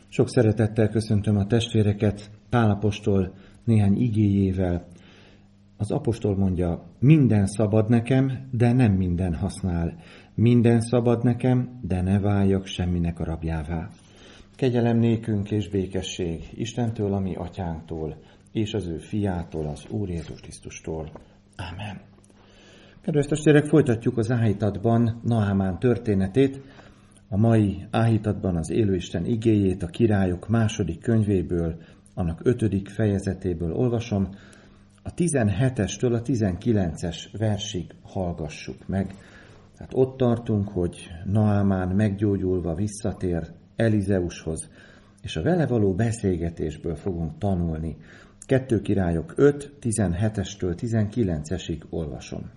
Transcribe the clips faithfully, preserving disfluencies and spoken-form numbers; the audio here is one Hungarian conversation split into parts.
Sok szeretettel köszöntöm a testvéreket Pál apostol néhány igéjével. Az apostol mondja, minden szabad nekem, de nem minden használ. Minden szabad nekem, de ne váljak semminek a rabjává. Kegyelem nékünk és békesség Istentől, a mi atyánktól, és az ő fiától, az Úr Jézus Krisztustól. Ámen. Kedves testvérek, folytatjuk az áhítatban Naámán történetét. A mai áhítatban az élőisten igéjét a Királyok második könyvéből, annak ötödik fejezetéből olvasom. A tizenhetestől a tizenkilences versig hallgassuk meg. Tehát ott tartunk, hogy Naámán meggyógyulva visszatér Elizeushoz, és a vele való beszélgetésből fogunk tanulni. kettő Királyok öt, tizenhetestől tizenkilencesig olvasom.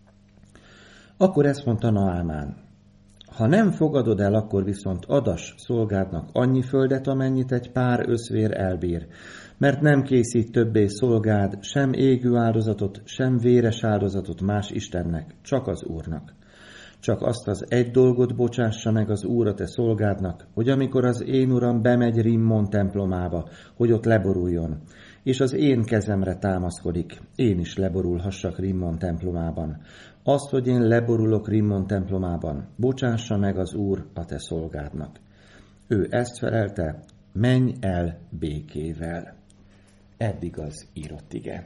Akkor ezt mondta Naámán: ha nem fogadod el, akkor viszont adass szolgádnak annyi földet, amennyit egy pár összvér elbír, mert nem készít többé szolgád sem égő áldozatot, sem véres áldozatot más Istennek, csak az Úrnak. Csak azt az egy dolgot bocsássa meg az Úr a te szolgádnak, hogy amikor az én uram bemegy Rimmon templomába, hogy ott leboruljon, és az én kezemre támaszkodik, én is leborulhassak Rimmon templomában. Azt, hogy én leborulok Rimmon templomában, bocsássa meg az Úr a te szolgádnak. Ő ezt felelte, menj el békével. Eddig az írott ige.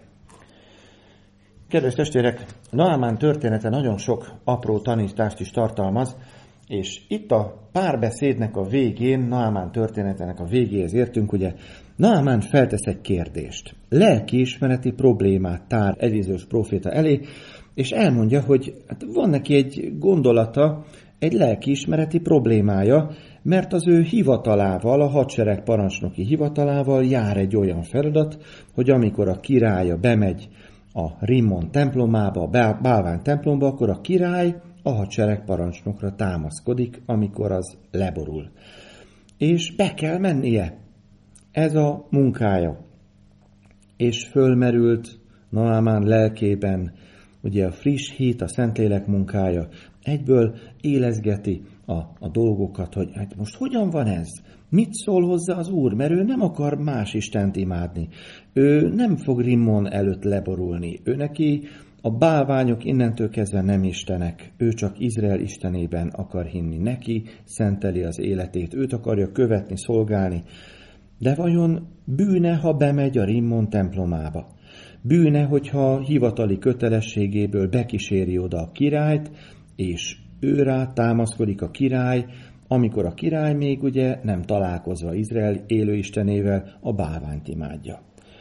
Kedves testvérek, Naámán története nagyon sok apró tanítást is tartalmaz, és itt a párbeszédnek a végén, Naámán történetének a végéhez értünk, ugye Naámán feltesz egy kérdést. Lelkiismereti problémát tár Elizeus próféta elé, és elmondja, hogy hát van neki egy gondolata, egy lelkiismereti problémája, mert az ő hivatalával, a hadsereg parancsnoki hivatalával jár egy olyan feladat, hogy amikor a királya bemegy a Rimmon templomába, a bálvány templomba, akkor a király a hadsereg parancsnokra támaszkodik, amikor az leborul. És be kell mennie. Ez a munkája. És fölmerült Naámán lelkében ugye a friss hit, a Szentlélek munkája, egyből élezgeti a, a dolgokat, hogy hát most hogyan van ez? Mit szól hozzá az Úr? Mert ő nem akar más Istent imádni. Ő nem fog Rimmon előtt leborulni. Ő neki a bálványok innentől kezdve nem istenek. Ő csak Izrael istenében akar hinni. Neki szenteli az életét. Őt akarja követni, szolgálni. De vajon bűne, ha bemegy a Rimmon templomába? Bűne, hogyha hivatali kötelességéből bekíséri oda a királyt, és őrá támaszkodik a király, amikor a király még ugye nem találkozva Izrael élőistenével a bálványt imádja.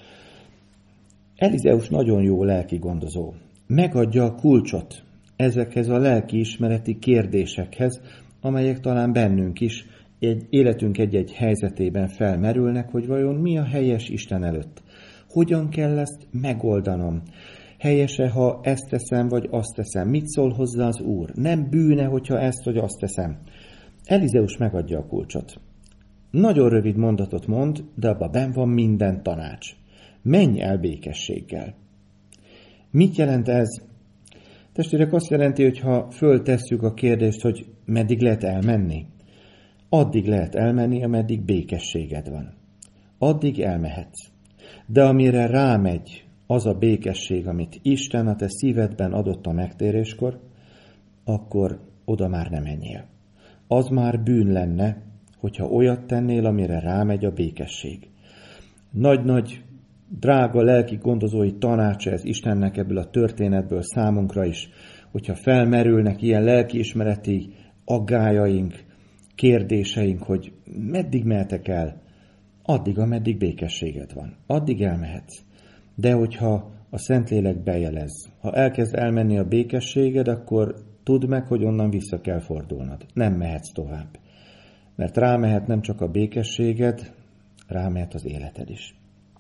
Elizeus nagyon jó lelki gondozó. Megadja a kulcsot ezekhez a lelkiismereti kérdésekhez, amelyek talán bennünk is egy életünk egy-egy helyzetében felmerülnek, hogy vajon mi a helyes Isten előtt. Hogyan kell ezt megoldanom? Helyese, ha ezt teszem, vagy azt teszem? Mit szól hozzá az Úr? Nem bűne, hogyha ezt vagy azt teszem? Elizeus megadja a kulcsot. Nagyon rövid mondatot mond, de abban benn van minden tanács. Menj el békességgel. Mit jelent ez? Testvérek, azt jelenti, hogy ha föltesszük a kérdést, hogy meddig lehet elmenni, addig lehet elmenni, ameddig békességed van. Addig elmehetsz. De amire rámegy az a békesség, amit Isten a te szívedben adott a megtéréskor, akkor oda már nem menjél. Az már bűn lenne, hogyha olyat tennél, amire rámegy a békesség. Nagy-nagy, drága lelki gondozói tanácsa ez Istennek ebből a történetből számunkra is, hogyha felmerülnek ilyen lelkiismereti aggájaink, kérdéseink, hogy meddig mehetek el, addig, ameddig békességed van. Addig elmehetsz. De hogyha a Szentlélek bejelez, ha elkezd elmenni a békességed, akkor tudd meg, hogy onnan vissza kell fordulnod. Nem mehetsz tovább. Mert rámehet nem csak a békességed, rámehet az életed is.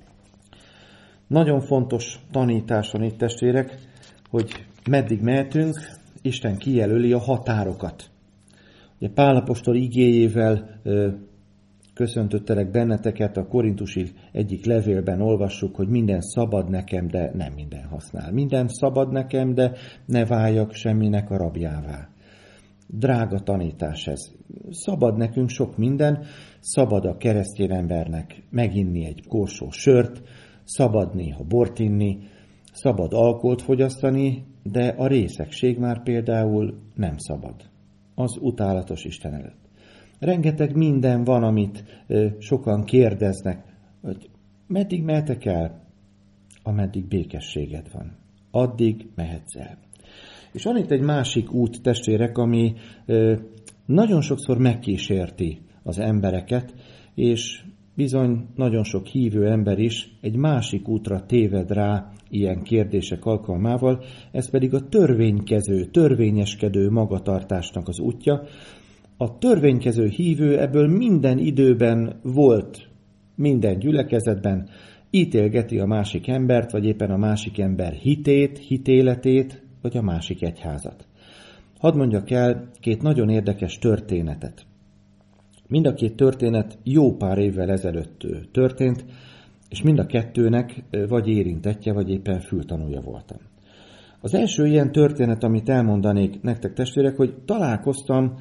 Nagyon fontos tanítás van itt, testvérek, hogy meddig mehetünk, Isten kijelöli a határokat. Ugye Pál apostol igéjével ö, köszöntöttelek benneteket, a korintusi egyik levélben olvassuk, hogy minden szabad nekem, de nem minden használ. Minden szabad nekem, de ne váljak semminek a rabjává. Drága tanítás ez. szabad nekünk sok minden, szabad a keresztény embernek meginni egy korsó sört, szabad néha bort inni, szabad alkoholt fogyasztani, de a részegség már például nem szabad. Az utálatos Isten előtt. Rengeteg minden van, amit ö, sokan kérdeznek, hogy meddig mehetek el? Ameddig békességed van. Addig mehetsz el. És van itt egy másik út, testvérek, ami ö, nagyon sokszor megkísérti az embereket, és bizony nagyon sok hívő ember is egy másik útra téved rá ilyen kérdések alkalmával, ez pedig a törvénykező, törvényeskedő magatartásnak az útja. A törvénykező hívő ebből minden időben volt, minden gyülekezetben, ítélgeti a másik embert, vagy éppen a másik ember hitét, hitéletét, vagy a másik egyházat. Hadd mondjak el két nagyon érdekes történetet. Mind a két történet jó pár évvel ezelőtt történt, és mind a kettőnek vagy érintettje, vagy éppen fültanúja voltam. Az első ilyen történet, amit elmondanék nektek, testvérek, hogy találkoztam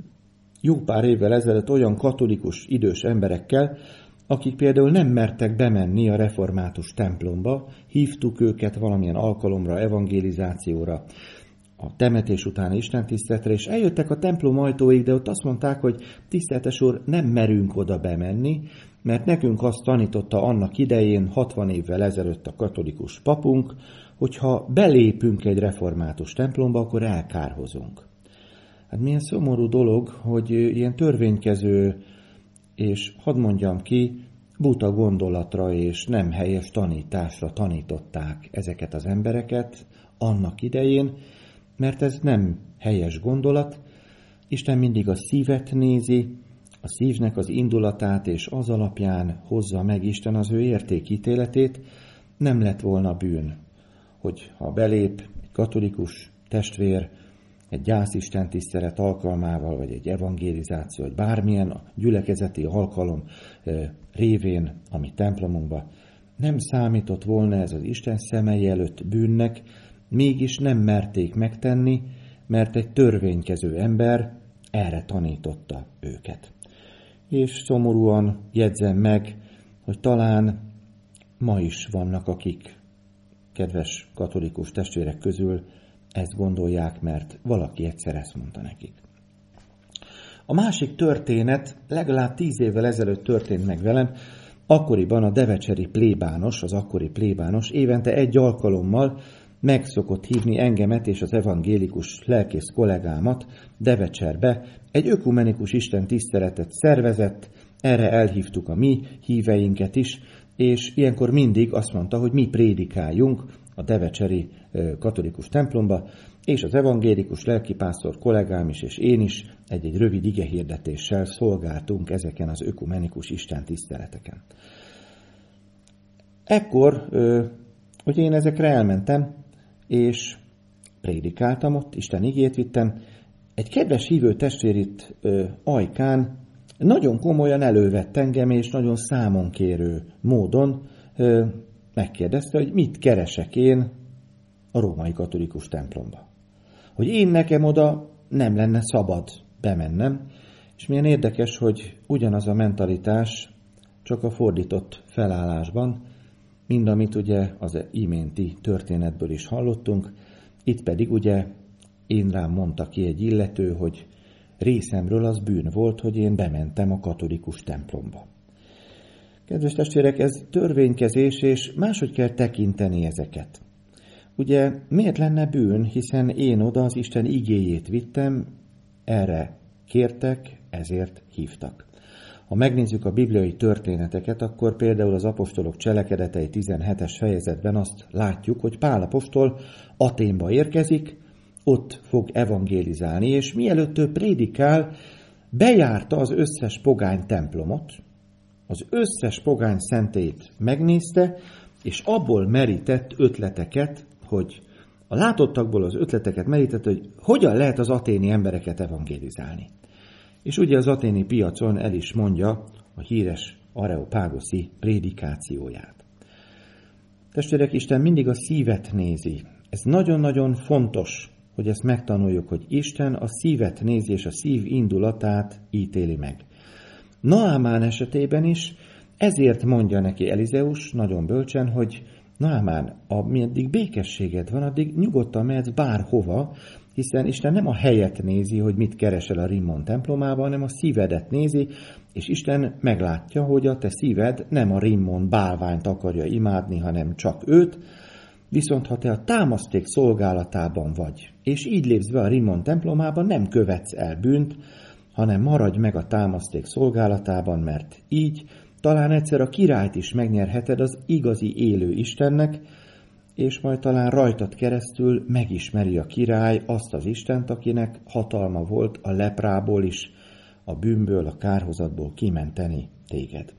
jó pár évvel ezelőtt olyan katolikus idős emberekkel, akik például nem mertek bemenni a református templomba, hívtuk őket valamilyen alkalomra, evangelizációra, a temetés utáni istentiszteletre, és eljöttek a templom ajtóig, de ott azt mondták, hogy tiszteletes úr, nem merünk oda bemenni, mert nekünk azt tanította annak idején, hatvan évvel ezelőtt a katolikus papunk, hogyha belépünk egy református templomba, akkor elkárhozunk. Hát milyen szomorú dolog, hogy ilyen törvénykező, és hadd mondjam ki, buta gondolatra és nem helyes tanításra tanították ezeket az embereket annak idején, mert ez nem helyes gondolat. Isten mindig a szívet nézi, a szívnek az indulatát, és az alapján hozza meg Isten az ő értékítéletét. Nem lett volna bűn, hogy ha belép egy katolikus testvér egy gyászistentisztelet alkalmával, vagy egy evangelizáció, vagy bármilyen a gyülekezeti alkalom révén, ami templomunkban, nem számított volna ez az Isten szemei előtt bűnnek, mégis nem merték megtenni, mert egy törvénykező ember erre tanította őket. És szomorúan jegyzem meg, hogy talán ma is vannak, akik, kedves katolikus testvérek közül, ezt gondolják, mert valaki egyszer ezt mondta nekik. A másik történet legalább tíz évvel ezelőtt történt meg velem. Akkoriban a devecseri plébános, az akkori plébános évente egy alkalommal meg szokott hívni engemet és az evangélikus lelkész kollégámat Devecserbe. Egy ökumenikus Isten tiszteletet szervezett, erre elhívtuk a mi híveinket is, és ilyenkor mindig azt mondta, hogy mi prédikáljunk a devecseri katolikus templomba, és az evangélikus lelkipásztor kollégám is, és én is egy-egy rövid igehirdetéssel szolgáltunk ezeken az ökumenikus Isten tiszteleteken. Ekkor, hogy én ezekre elmentem, és prédikáltam ott, Isten igét vittem, egy kedves hívő testvér itt Ajkán nagyon komolyan elővett engem, és nagyon számonkérő módon megkérdezte, hogy mit keresek én a római katolikus templomba. Hogy én nekem oda nem lenne szabad bemennem, és milyen érdekes, hogy ugyanaz a mentalitás, csak a fordított felállásban, mind amit ugye az iménti történetből is hallottunk, itt pedig ugye én rám mondta ki egy illető, hogy részemről az bűn volt, hogy én bementem a katolikus templomba. Kedves testvérek, ez törvénykezés, és máshogy kell tekinteni ezeket. Ugye miért lenne bűn, hiszen én oda az Isten igéjét vittem, erre kértek, ezért hívtak. Ha megnézzük a bibliai történeteket, akkor például az apostolok cselekedetei tizenhetes fejezetben azt látjuk, hogy Pál apostol Athénba érkezik, ott fog evangélizálni, és mielőtt ő prédikál, bejárta az összes pogány templomot, az összes pogány szentélyt megnézte, és abból merített ötleteket, hogy a látottakból az ötleteket merített, hogy hogyan lehet az athéni embereket evangélizálni. És ugye az athéni piacon el is mondja a híres Areopágoszi prédikációját. Testvérek, Isten mindig a szívet nézi. Ez nagyon-nagyon fontos, hogy ezt megtanuljuk, hogy Isten a szívet nézi, és a szív indulatát ítéli meg. Naámán esetében is ezért mondja neki Elizeus nagyon bölcsen, hogy Naámán, ameddig békességed van, addig nyugodtan mehetsz bárhova, hiszen Isten nem a helyet nézi, hogy mit keresel a Rimmon templomában, hanem a szívedet nézi, és Isten meglátja, hogy a te szíved nem a Rimmon bálványt akarja imádni, hanem csak őt, viszont ha te a támaszték szolgálatában vagy, és így lépsz be a Rimmon templomában, nem követsz el bűnt, hanem maradj meg a támaszték szolgálatában, mert így talán egyszer a királyt is megnyerheted az igazi élő Istennek, és majd talán rajtad keresztül megismeri a király azt az Istent, akinek hatalma volt a leprából is, a bűnből, a kárhozatból kimenteni téged.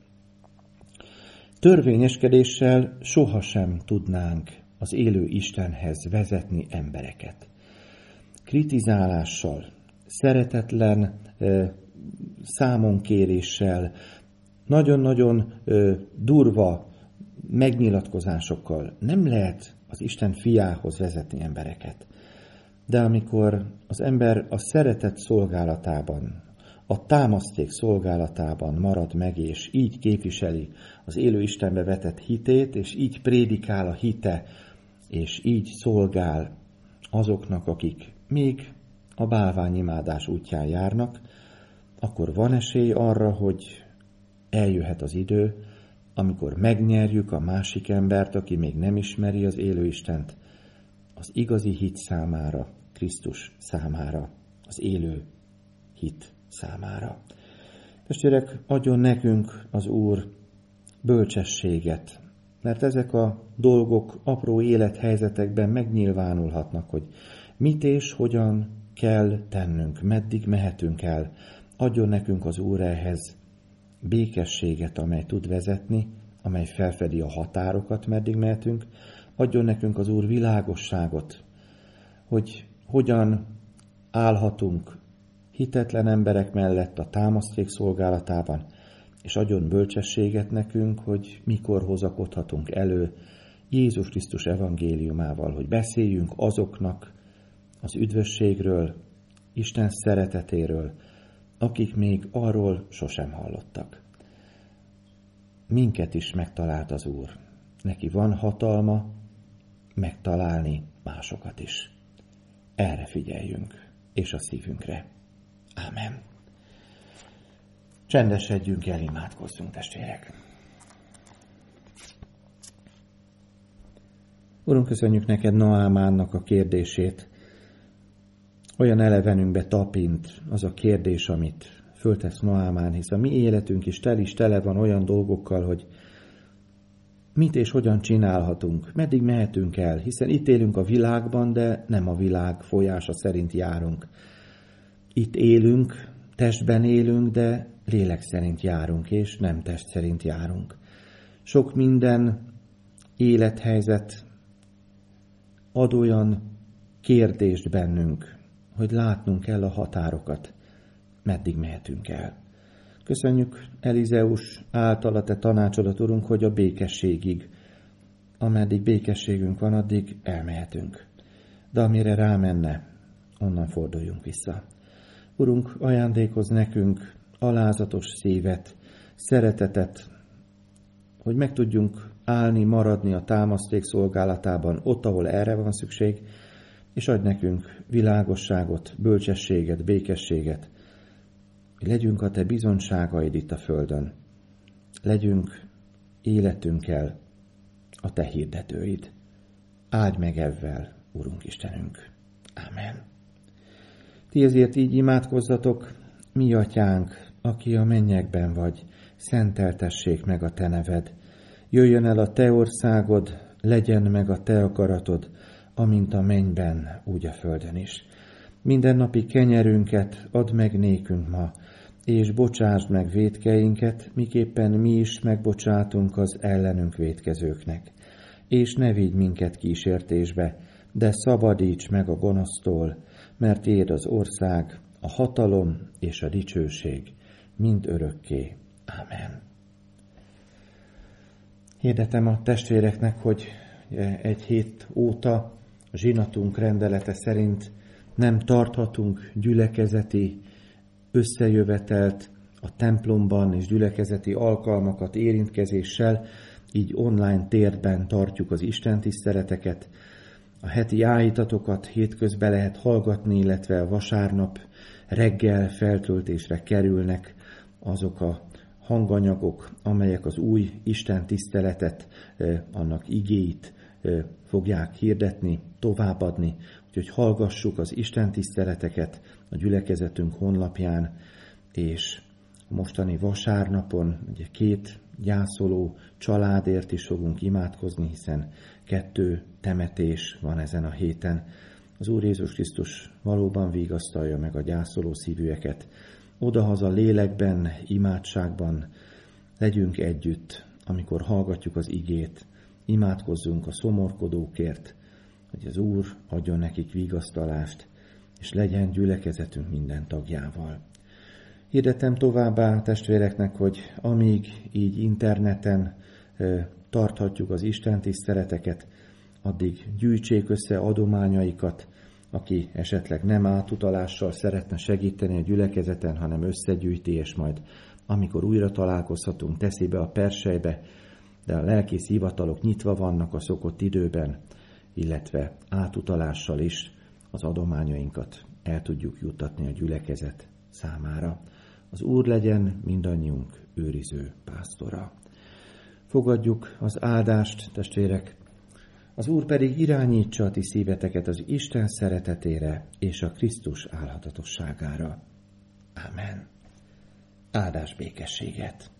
Törvényeskedéssel sohasem tudnánk az élő Istenhez vezetni embereket. Kritizálással, szeretetlen eh, számonkéréssel, nagyon-nagyon eh, durva megnyilatkozásokkal nem lehet az Isten fiához vezetni embereket. De amikor az ember a szeretet szolgálatában, a támaszték szolgálatában marad meg, és így képviseli az élő Istenbe vetett hitét, és így prédikál a hite, és így szolgál azoknak, akik még a bálványimádás útján járnak, akkor van esély arra, hogy eljöhet az idő, amikor megnyerjük a másik embert, aki még nem ismeri az élő Istent, az igazi hit számára, Krisztus számára, az élő hit számára. Testvérek, adjon nekünk az Úr bölcsességet, mert ezek a dolgok apró élethelyzetekben megnyilvánulhatnak, hogy mit és hogyan kell tennünk, meddig mehetünk el. Adjon nekünk az Úr ehhez békességet, amely tud vezetni, amely felfedi a határokat, meddig mehetünk. Adjon nekünk az Úr világosságot, hogy hogyan állhatunk hitetlen emberek mellett a támaszték szolgálatában, és adjon bölcsességet nekünk, hogy mikor hozakodhatunk elő Jézus Krisztus evangéliumával, hogy beszéljünk azoknak az üdvösségről, Isten szeretetéről, akik még arról sosem hallottak. Minket is megtalált az Úr. Neki van hatalma megtalálni másokat is. Erre figyeljünk, és a szívünkre. Ámen. Csendesedjünk el, imádkozzunk, testvérek. Urunk, köszönjük neked Naámánnak a kérdését. Olyan elevenünkbe tapint az a kérdés, amit föltesz Naámán, hisz a mi életünk is tel is tele van olyan dolgokkal, hogy mit és hogyan csinálhatunk, meddig mehetünk el, hiszen itt élünk a világban, de nem a világ folyása szerint járunk. Itt élünk, testben élünk, de lélek szerint járunk, és nem test szerint járunk. Sok minden élethelyzet ad olyan kérdést bennünk, hogy látnunk kell a határokat, meddig mehetünk el. Köszönjük Elizeus által a te tanácsodat, Urunk, hogy a békességig, ameddig békességünk van, addig elmehetünk. De amire rámenne, onnan forduljunk vissza. Urunk, ajándékozz nekünk alázatos szívet, szeretetet, hogy meg tudjunk állni, maradni a támaszték szolgálatában, ott, ahol erre van szükség, és adj nekünk világosságot, bölcsességet, békességet, hogy legyünk a te bizonságaid itt a földön. Legyünk életünkkel a te hirdetőid. Áldj meg evvel, Urunk Istenünk. Ámen. Ti ezért így imádkozzatok, mi atyánk, aki a mennyekben vagy, szenteltessék meg a te neved. Jöjjön el a te országod, legyen meg a te akaratod, amint a mennyben, úgy a földön is. Mindennapi kenyerünket add meg nékünk ma, és bocsásd meg vétkeinket, miképpen mi is megbocsátunk az ellenünk vétkezőknek. És ne vigy minket kísértésbe, de szabadíts meg a gonosztól, mert tiéd az ország, a hatalom és a dicsőség, mind örökké. Ámen. Hirdetem a testvéreknek, hogy egy hét óta a zsinatunk rendelete szerint nem tarthatunk gyülekezeti összejövetelt a templomban és gyülekezeti alkalmakat érintkezéssel, így online térben tartjuk az istentiszteleteket. A heti áhítatokat hétközben lehet hallgatni, illetve vasárnap reggel feltöltésre kerülnek azok a hanganyagok, amelyek az új istentiszteletet, annak igéit fogják hirdetni, továbbadni. Úgyhogy hallgassuk az istentiszteleteket a gyülekezetünk honlapján, és mostani vasárnapon ugye két gyászoló családért is fogunk imádkozni, hiszen kettő temetés van ezen a héten. Az Úr Jézus Krisztus valóban vigasztalja meg a gyászoló szívűeket. Odahaza lélekben, imádságban legyünk együtt, amikor hallgatjuk az igét, imádkozzunk a szomorkodókért, hogy az Úr adjon nekik vigasztalást, és legyen gyülekezetünk minden tagjával. Hirdetem továbbá testvéreknek, hogy amíg így interneten tarthatjuk az istentiszteleteket, addig gyűjtsék össze adományaikat, aki esetleg nem átutalással szeretne segíteni a gyülekezeten, hanem összegyűjti, és majd amikor újra találkozhatunk, teszi be a perselybe, de a lelkész hivatalok nyitva vannak a szokott időben, illetve átutalással is az adományainkat el tudjuk juttatni a gyülekezet számára. Az Úr legyen mindannyiunk őriző pásztora. Fogadjuk az áldást, testvérek, az Úr pedig irányítsa a ti szíveteket az Isten szeretetére és a Krisztus álhatatosságára. Ámen. Áldás békességet!